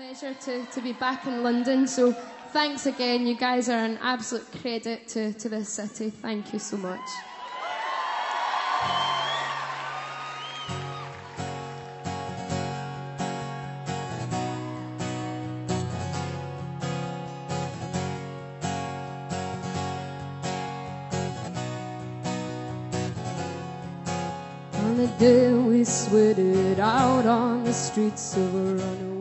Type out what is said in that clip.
pleasure to be back in London. So thanks again. You guys are an absolute credit to this city. Thank you so much. On the day we sweated out on the streets of a runaway